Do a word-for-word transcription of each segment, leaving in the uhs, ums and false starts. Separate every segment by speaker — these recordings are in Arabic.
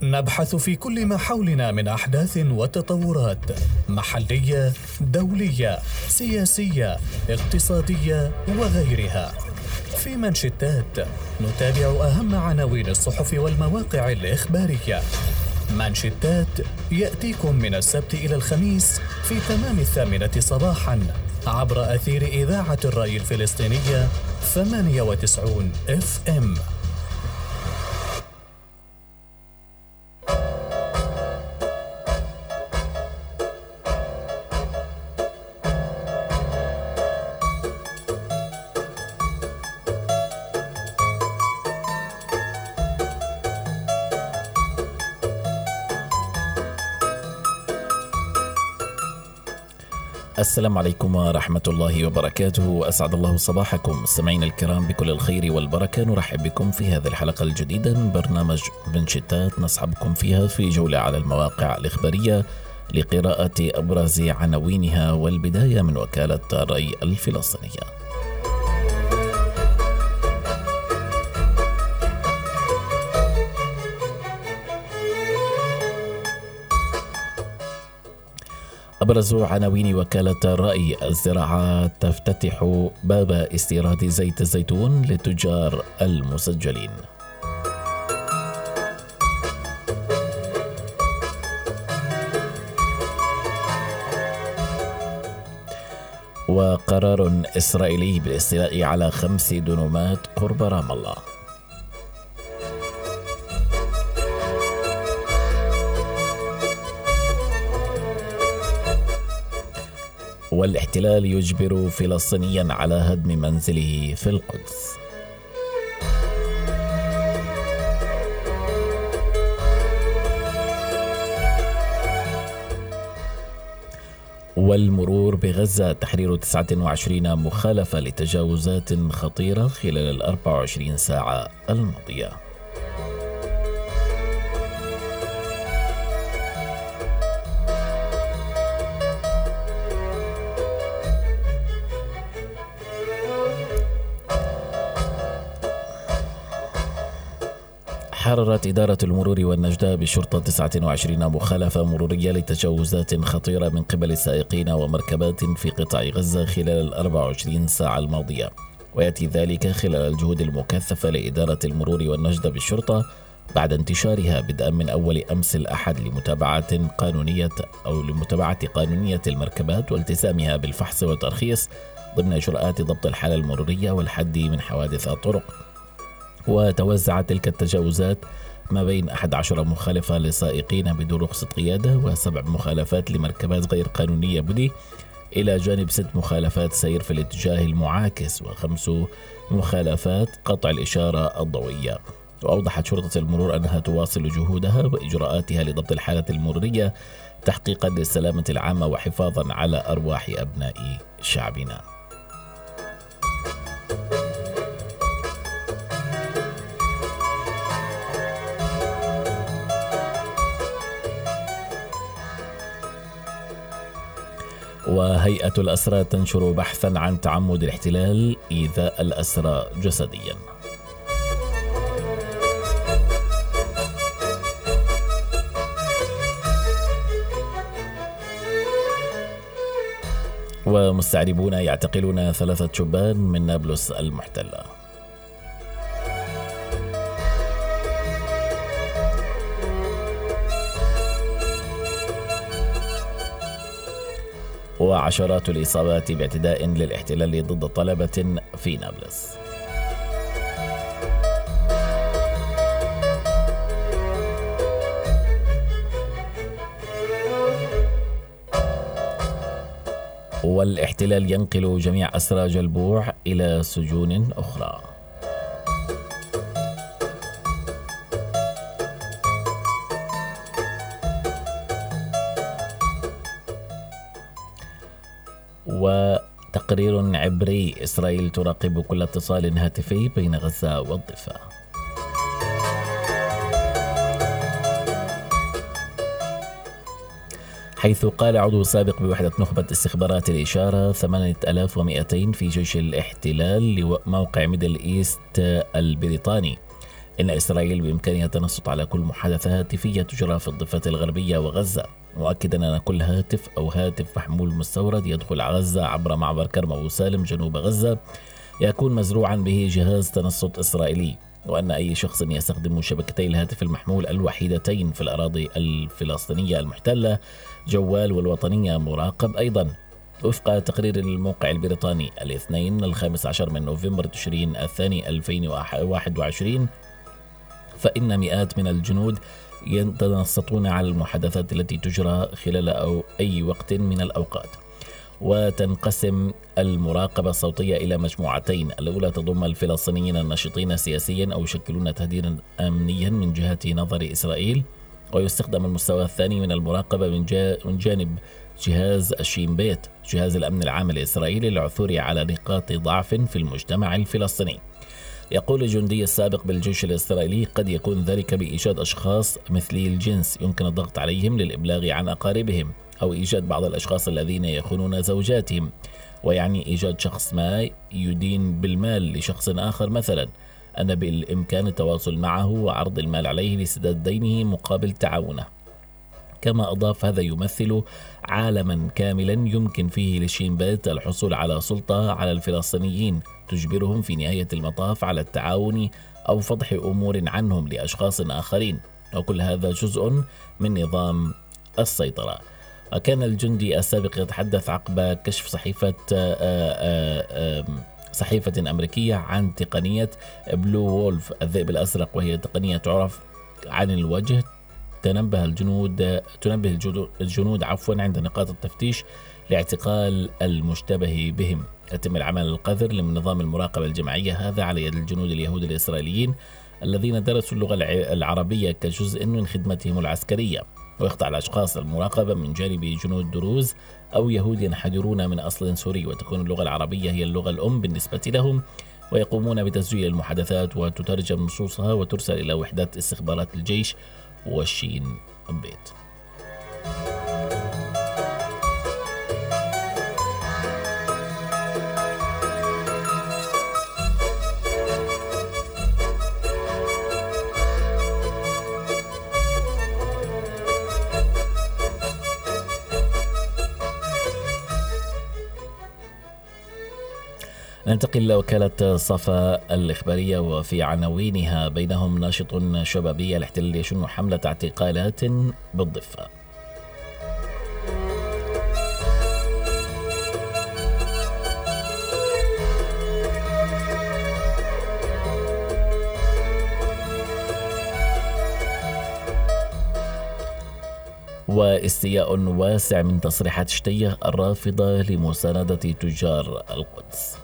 Speaker 1: نبحث في كل ما حولنا من أحداث وتطورات محلية، دولية، سياسية، اقتصادية وغيرها. في منشطات نتابع أهم عناوين الصحف والمواقع الإخبارية. منشطات يأتيكم من السبت إلى الخميس في تمام الثامنة صباحا عبر أثير إذاعة الرأي الفلسطينية ثمانية وتسعين إف إم.
Speaker 2: السلام عليكم ورحمة الله وبركاته. أسعد الله صباحكم مستمعينا الكرام بكل الخير والبركة. نرحب بكم في هذه الحلقة الجديدة من برنامج منشطات نصحبكم فيها في جولة على المواقع الإخبارية لقراءة أبرز عناوينها، والبداية من وكالة الرأي الفلسطينية. أبرز عناوين وكالة الرأي: الزراعة تفتتح باب استيراد زيت الزيتون للتجار المسجلين. وقرار إسرائيلي بالاستيلاء على خمس دنومات قرب رام الله. والاحتلال يجبر فلسطينيا على هدم منزله في القدس. والمرور بغزة: تحرير تسعة وعشرين مخالفة لتجاوزات خطيرة خلال الأربع وعشرين ساعة الماضية. حررت إدارة المرور والنجدة بالشرطة تسعة وعشرين مخالفة مرورية لتجاوزات خطيرة من قبل سائقين ومركبات في قطاع غزة خلال الأربع وعشرين ساعة الماضية، ويأتي ذلك خلال الجهود المكثفة لإدارة المرور والنجدة بالشرطة بعد انتشارها بدءا من أول أمس الأحد لمتابعة قانونية أو لمتابعة قانونية المركبات والتزامها بالفحص والترخيص ضمن إجراءات ضبط الحالة المرورية والحد من حوادث الطرق. وتوزعت تلك التجاوزات ما بين أحد عشر مخالفة لسائقين بدون رخصة قيادة وسبع مخالفات لمركبات غير قانونية بدي، إلى جانب ست مخالفات سير في الاتجاه المعاكس وخمس مخالفات قطع الإشارة الضوئية. وأوضحت شرطة المرور أنها تواصل جهودها وإجراءاتها لضبط الحالة المرورية تحقيقا للسلامة العامة وحفاظا على أرواح أبناء شعبنا. وهيئة الأسرى تنشر بحثا عن تعمد الاحتلال إيذاء الأسرى جسديا. ومستعربون يعتقلون ثلاثة شبان من نابلس المحتلة. وعشرات الإصابات باعتداء للاحتلال ضد طلبة في نابلس. والاحتلال ينقل جميع أسرى جلبوع إلى سجون أخرى. وتقرير عبري: إسرائيل تراقب كل اتصال هاتفي بين غزة والضفة. حيث قال عضو سابق بوحدة نخبة استخبارات الإشارة ثمانية آلاف ومئتين في جيش الاحتلال لموقع ميدل إيست البريطاني إن إسرائيل بإمكانها التنصت على كل محادثة هاتفية تجرى في الضفة الغربية وغزة، مؤكدا أن كل هاتف أو هاتف محمول مستورد يدخل غزة عبر معبر كرم أبو سالم جنوب غزة يكون مزروعا به جهاز تنصت إسرائيلي، وأن أي شخص يستخدم شبكتي الهاتف المحمول الوحيدتين في الأراضي الفلسطينية المحتلة جوال والوطنية مراقب أيضا. وفق تقرير الموقع البريطاني الاثنين الخامس عشر من نوفمبر تشرين الثاني ألفين وواحد وعشرين، فإن مئات من الجنود يتنصتون على المحادثات التي تجرى خلال أو أي وقت من الأوقات. وتنقسم المراقبة الصوتية إلى مجموعتين، الأولى تضم الفلسطينيين الناشطين سياسيا أو يشكلون تهديدا أمنيا من جهة نظر إسرائيل، ويستخدم المستوى الثاني من المراقبة من جانب جهاز الشين بيت جهاز الأمن العام الإسرائيلي للعثور على نقاط ضعف في المجتمع الفلسطيني. يقول الجندي السابق بالجيش الإسرائيلي: قد يكون ذلك بإيجاد أشخاص مثلي الجنس يمكن الضغط عليهم للإبلاغ عن أقاربهم، أو إيجاد بعض الأشخاص الذين يخونون زوجاتهم، ويعني إيجاد شخص ما يدين بالمال لشخص آخر مثلا، أن بالإمكان التواصل معه وعرض المال عليه لسداد دينه مقابل تعاونه. كما أضاف: هذا يمثل عالما كاملا يمكن فيه لشين بيت الحصول على سلطة على الفلسطينيين تجبرهم في نهاية المطاف على التعاون أو فضح أمور عنهم لأشخاص آخرين، وكل هذا جزء من نظام السيطرة. وكان الجندي السابق يتحدث عقب كشف صحيفة صحيفة أمريكية عن تقنية بلو وولف الذئب الأزرق، وهي تقنية تعرف عن الوجه. تنبه الجنود تنبه الجنود عفوا عند نقاط التفتيش لاعتقال المشتبه بهم. يتم العمل القذر لنظام المراقبة الجماعية هذا على يد الجنود اليهود الإسرائيليين الذين درسوا اللغة العربية كجزء من خدمتهم العسكرية، ويخضع الأشخاص المراقبة من جانب جنود دروز أو يهود ينحدرون من أصل سوري، وتكون اللغة العربية هي اللغة الأم بالنسبة لهم، ويقومون بتسجيل المحادثات وتترجم نصوصها وترسل إلى وحدات استخبارات الجيش والشين بيت. ننتقل إلى وكالة صفا الإخبارية، وفي عناوينها: بينهم ناشط شبابي الاحتلال يشن حملة اعتقالات بالضفة. واستياء واسع من تصريحات شتيه الرافضة لمساندة تجار القدس.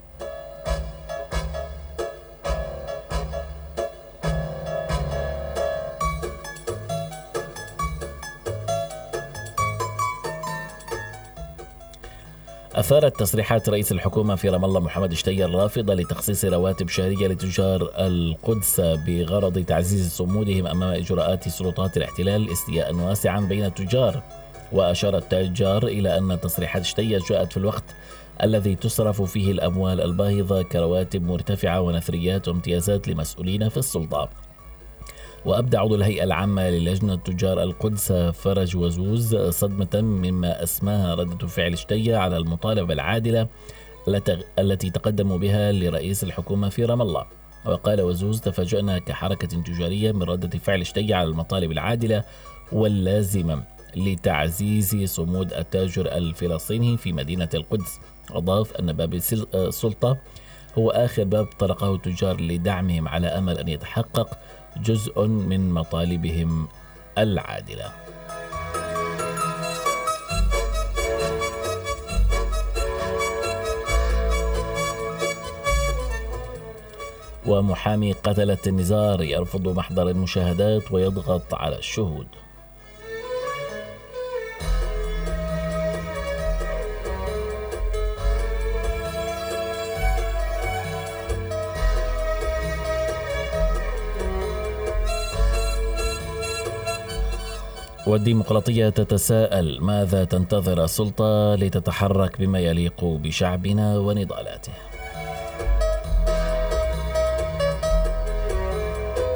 Speaker 2: أثارت تصريحات رئيس الحكومة في رام الله محمد شتيه الرافضة لتخصيص رواتب شهرية لتجار القدس بغرض تعزيز صمودهم أمام إجراءات سلطات الاحتلال استياء واسعا بين التجار. وأشار التجار إلى أن تصريحات شتيه جاءت في الوقت الذي تصرف فيه الأموال الباهظة كرواتب مرتفعة ونثريات وامتيازات لمسؤولين في السلطة. وأبدى عضو الهيئة العامة للجنة تجار القدس فرج وزوز صدمة مما أسماها ردة فعل شتيه على المطالبة العادلة التي تقدموا بها لرئيس الحكومة في رام الله. وقال وزوز: تفاجأنا كحركة تجارية من ردة فعل شتيه على المطالب العادلة واللازمة لتعزيز صمود التاجر الفلسطيني في مدينة القدس. أضاف أن باب السلطة هو آخر باب طرقه التجار لدعمهم على أمل أن يتحقق جزء من مطالبهم العادلة. ومحامي قتلة النزار يرفض محضر المشاهدات ويضغط على الشهود. والديمقراطية تتساءل: ماذا تنتظر السلطة لتتحرك بما يليق بشعبنا ونضالاته؟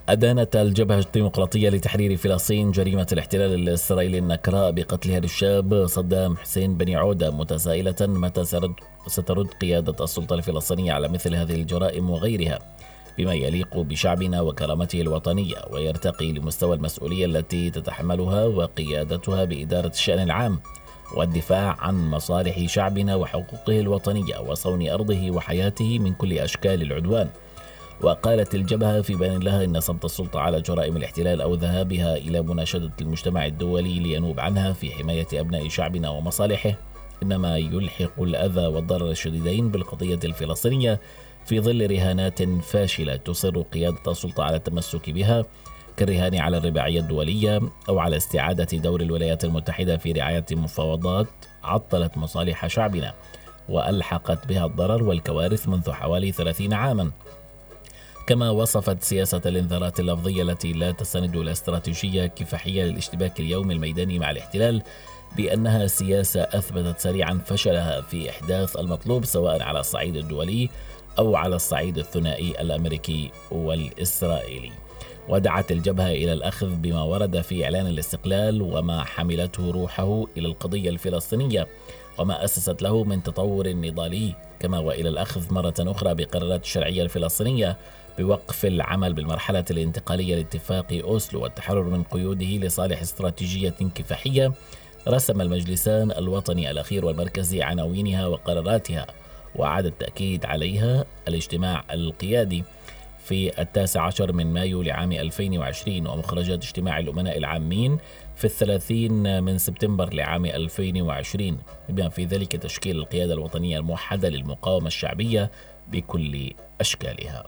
Speaker 2: أدانت الجبهة الديمقراطية لتحرير فلسطين جريمة الاحتلال الإسرائيلي النكراء بقتل هذا الشاب صدام حسين بن عودة، متسائلة متى سترد قيادة السلطة الفلسطينية على مثل هذه الجرائم وغيرها بما يليق بشعبنا وكرامته الوطنية، ويرتقي لمستوى المسؤولية التي تتحملها وقيادتها بإدارة الشأن العام والدفاع عن مصالح شعبنا وحقوقه الوطنية وصون أرضه وحياته من كل أشكال العدوان. وقالت الجبهة في بيان لها إن صمت السلطة على جرائم الاحتلال أو ذهابها إلى مناشدة المجتمع الدولي لينوب عنها في حماية أبناء شعبنا ومصالحه إنما يلحق الأذى والضرر الشديدين بالقضية الفلسطينية في ظل رهانات فاشلة تصر قيادة السلطة على التمسك بها، كالرهان على الرباعية الدولية أو على استعادة دور الولايات المتحدة في رعاية مفاوضات عطلت مصالح شعبنا وألحقت بها الضرر والكوارث منذ حوالي ثلاثين عاما. كما وصفت سياسة الانذارات اللفظية التي لا تستند إلى استراتيجية كفاحية للاشتباك اليومي الميداني مع الاحتلال بأنها سياسة أثبتت سريعا فشلها في إحداث المطلوب سواء على الصعيد الدولي أو على الصعيد الثنائي الأمريكي والإسرائيلي. ودعت الجبهة إلى الأخذ بما ورد في إعلان الاستقلال وما حملته روحه إلى القضية الفلسطينية وما أسست له من تطور نضالي، كما وإلى الأخذ مرة أخرى بقرارات الشرعية الفلسطينية بوقف العمل بالمرحلة الانتقالية لاتفاق أوسلو والتحرر من قيوده لصالح استراتيجية كفاحية رسم المجلسان الوطني الأخير والمركزي عناوينها وقراراتها، وأعاد التأكيد عليها الاجتماع القيادي في التاسع عشر من مايو لعام ألفين وعشرين ومخرجات اجتماع الأمناء العامين في الثلاثين من سبتمبر لعام ألفين وعشرين، بما في ذلك تشكيل القيادة الوطنية الموحدة للمقاومة الشعبية بكل أشكالها.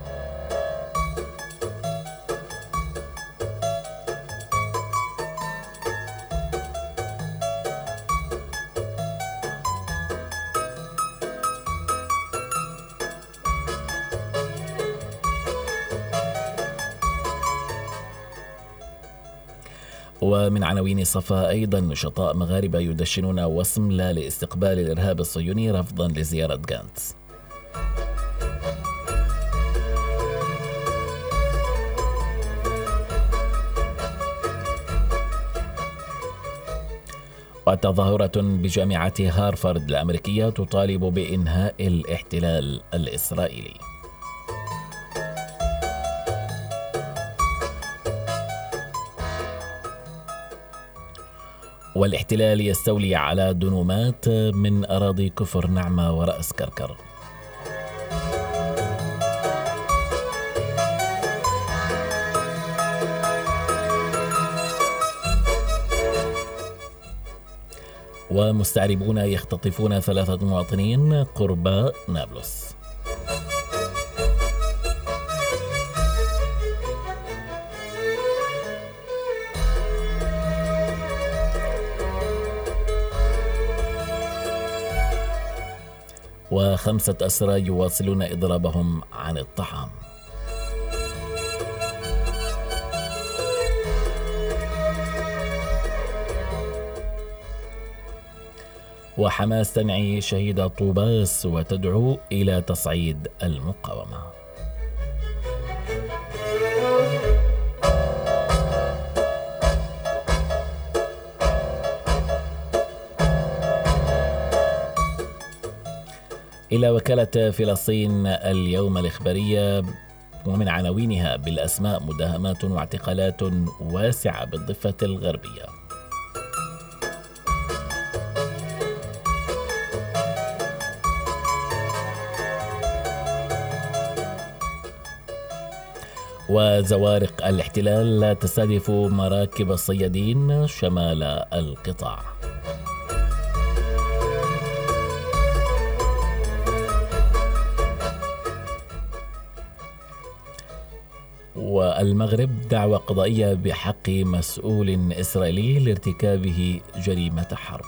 Speaker 2: ومن عناوين صفا أيضا نشطاء مغاربة يدشنون وسم لا لاستقبال الإرهاب الصهيوني رفضا لزيارة غانتس. وتظاهرة بجامعة هارفارد الأمريكية تطالب بإنهاء الاحتلال الإسرائيلي. والاحتلال يستولي على دنومات من أراضي كفر نعمة ورأس كركر. ومستعربون يختطفون ثلاثة مواطنين قرب نابلس. وخمسة أسرى يواصلون إضرابهم عن الطعام. وحماس تنعي شهيد طوباس وتدعو إلى تصعيد المقاومة. إلى وكالة فلسطين اليوم الإخبارية ومن عناوينها بالأسماء مداهمات واعتقالات واسعة بالضفة الغربية. وزوارق الاحتلال لا تستهدف مراكب الصيادين شمال القطاع. والمغرب دعوى قضائية بحق مسؤول إسرائيلي لارتكابه جريمة حرب.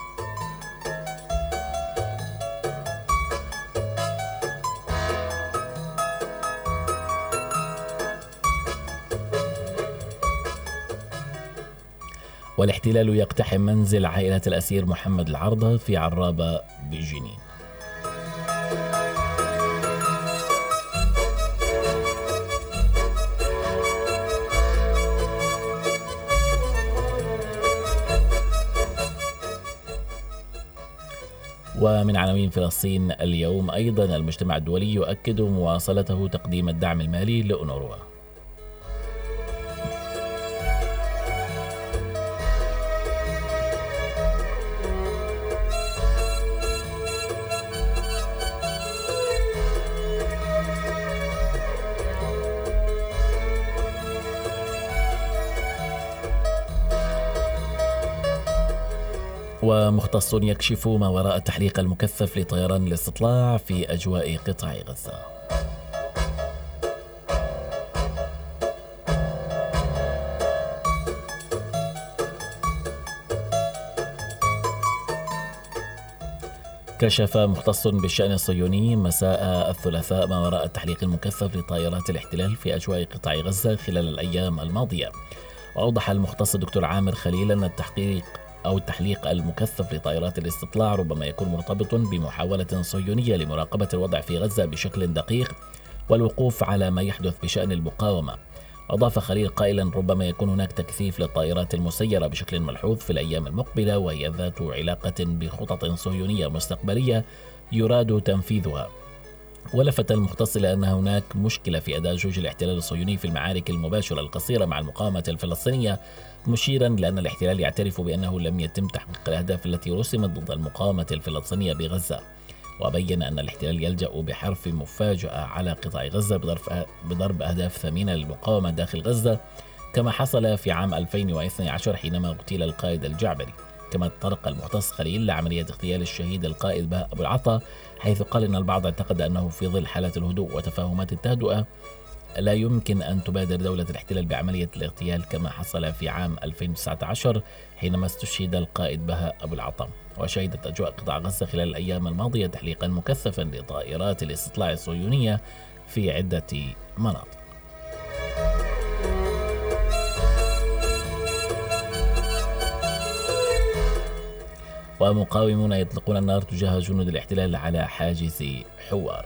Speaker 2: والاحتلال يقتحم منزل عائلة الأسير محمد العرضة في عرابة بجنين. ومن عناوين فلسطين اليوم أيضا المجتمع الدولي يؤكد مواصلته تقديم الدعم المالي لأونروا. ومختص يكشف ما وراء التحليق المكثف لطيران الاستطلاع في أجواء قطاع غزة. كشف مختص بالشأن الصهيوني مساء الثلاثاء ما وراء التحليق المكثف لطائرات الاحتلال في أجواء قطاع غزة خلال الأيام الماضية. وأوضح المختص الدكتور عامر خليل أن التحقيق أو التحليق المكثف لطائرات الاستطلاع ربما يكون مرتبط بمحاولة صهيونية لمراقبة الوضع في غزة بشكل دقيق والوقوف على ما يحدث بشأن المقاومة. أضاف خليل قائلا ربما يكون هناك تكثيف للطائرات المسيرة بشكل ملحوظ في الأيام المقبلة، وهي ذات علاقة بخطط صهيونية مستقبلية يراد تنفيذها. ولفت المختص إلى أن هناك مشكلة في أداء جيوش الاحتلال الصهيوني في المعارك المباشرة القصيرة مع المقاومة الفلسطينية، مشيرا لأن الاحتلال يعترف بأنه لم يتم تحقيق الأهداف التي رسمت ضد المقاومة الفلسطينية بغزة. وبين أن الاحتلال يلجأ بحرف مفاجأة على قطاع غزة بضرب أهداف ثمينة للمقاومة داخل غزة، كما حصل في عام ألفين واثني عشر حينما اغتيل القائد الجعبري. كما تطرق المختص خليل لعملية اغتيال الشهيد القائد بهاء أبو العطا، حيث قال إن البعض اعتقد أنه في ظل حالة الهدوء وتفاهمات التهدئة لا يمكن أن تبادر دولة الاحتلال بعملية الاغتيال كما حصل في عام ألفين وتسعة عشر حينما استشهد القائد بهاء أبو العطا. وشهدت أجواء قطاع غزة خلال الأيام الماضية تحليقا مكثفا لطائرات الاستطلاع الصهيونية في عدة مناطق. ومقاومون يطلقون النار تجاه جنود الاحتلال على حاجز حوار.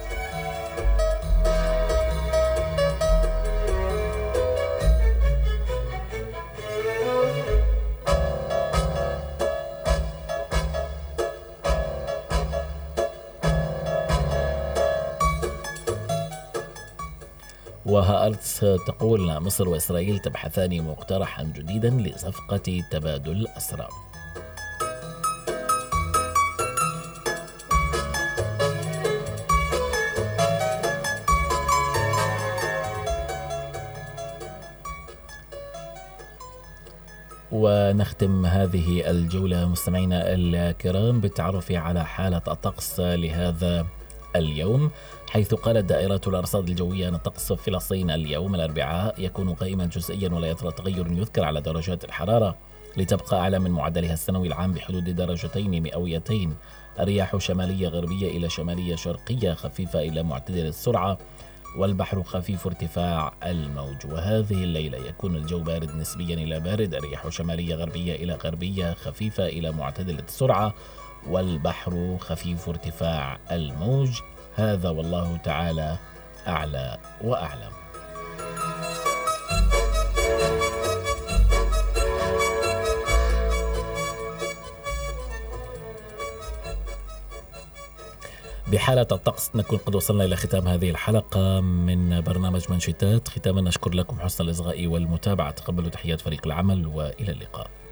Speaker 2: وهارتس تقول مصر وإسرائيل تبحثان مقترحا جديدا لصفقة تبادل أسرى. ونختم هذه الجولة مستمعينا الكرام بالتعرف على حالة الطقس لهذا اليوم، حيث قالت دائرة الأرصاد الجوية أن الطقس في فلسطين اليوم الأربعاء يكون غائما جزئيا ولا يطرأ تغير يذكر على درجات الحرارة، لتبقى أعلى من معدلها السنوي العام بحدود درجتين مئويتين. الرياح شمالية غربية إلى شمالية شرقية خفيفة إلى معتدل السرعة، والبحر خفيف ارتفاع الموج. وهذه الليلة يكون الجو بارد نسبيا إلى بارد، الرياح شمالية غربية إلى غربية خفيفة إلى معتدلة السرعة، والبحر خفيف ارتفاع الموج. هذا والله تعالى أعلى وأعلم. بحالة الطقس نكون قد وصلنا إلى ختام هذه الحلقة من برنامج منشطات. ختاما نشكر لكم حسن الإصغاء والمتابعة. تقبلوا تحيات فريق العمل وإلى اللقاء.